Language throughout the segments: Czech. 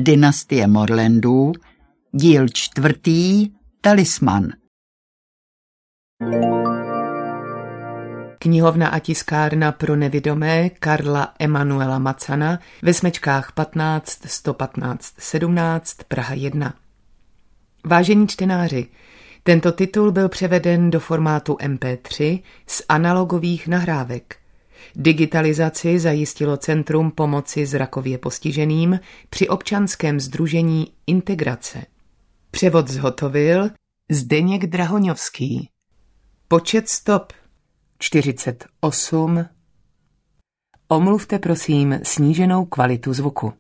Dynastie Morlandů, díl 4. Talisman. Knihovna a tiskárna pro nevidomé Karla Emanuela Macana ve smečkách 15 115 17 Praha 1. Vážení čtenáři, tento titul byl převeden do formátu MP3 z analogových nahrávek. Digitalizaci zajistilo Centrum pomoci zrakově postiženým při občanském sdružení Integrace. Převod zhotovil Zdeněk Drahoňovský. Počet stop 48. Omluvte prosím sníženou kvalitu zvuku.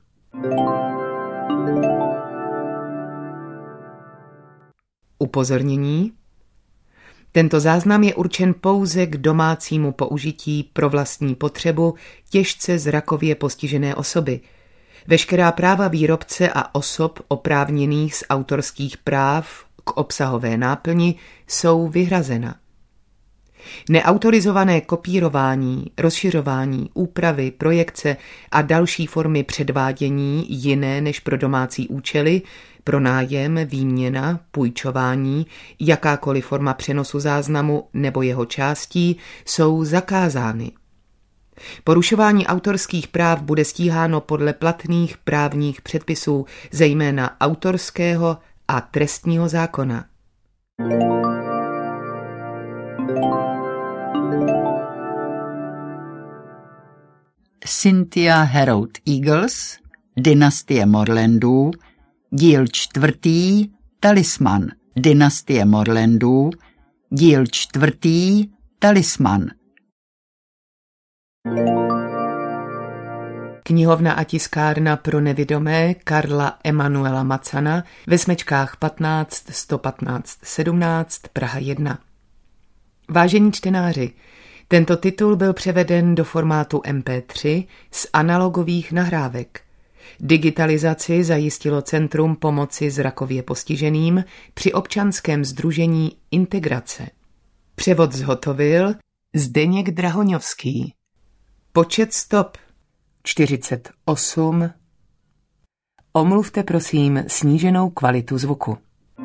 Upozornění. Tento záznam je určen pouze k domácímu použití pro vlastní potřebu těžce zrakově postižené osoby. Veškerá práva výrobce a osob oprávněných z autorských práv k obsahové náplni jsou vyhrazena. Neautorizované kopírování, rozšiřování, úpravy, projekce a další formy předvádění jiné než pro domácí účely, pronájem, výměna, půjčování, jakákoliv forma přenosu záznamu nebo jeho částí jsou zakázány. Porušování autorských práv bude stíháno podle platných právních předpisů, zejména autorského a trestního zákona. Cynthia Harrow Eagles, Dynastie Morlandů, díl 4. Talisman. Dynastie Morlandů, díl 4. Talisman. Knihovna a tiskárna pro nevidomé Karla Emanuela Macana ve smečkách 15 115 17 Praha 1. Vážení čtenáři, tento titul byl převeden do formátu MP3 z analogových nahrávek. Digitalizaci zajistilo Centrum pomoci zrakově postiženým při občanském sdružení Integrace. Převod zhotovil Zdeněk Drahoňovský. Počet stop 48. Omluvte prosím sníženou kvalitu zvuku.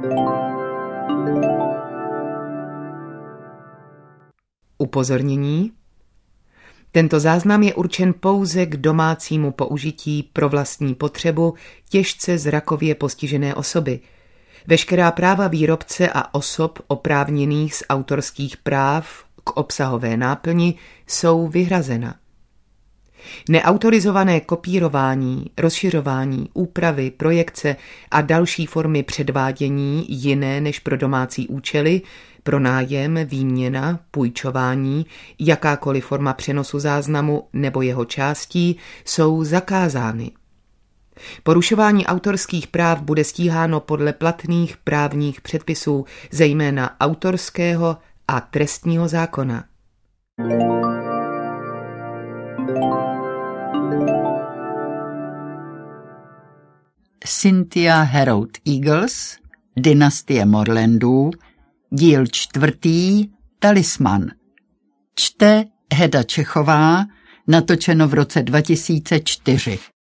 Upozornění. Tento záznam je určen pouze k domácímu použití pro vlastní potřebu těžce zrakově postižené osoby. Veškerá práva výrobce a osob oprávněných z autorských práv k obsahové náplni jsou vyhrazena. Neautorizované kopírování, rozšiřování, úpravy, projekce a další formy předvádění jiné než pro domácí účely, pronájem, výměna, půjčování, jakákoliv forma přenosu záznamu nebo jeho částí jsou zakázány. Porušování autorských práv bude stíháno podle platných právních předpisů, zejména autorského a trestního zákona. Cynthia Harrow Eagles, Dynastie Morlandů, díl 4. Talisman. Čte Heda Čechová, natočeno v roce 2004.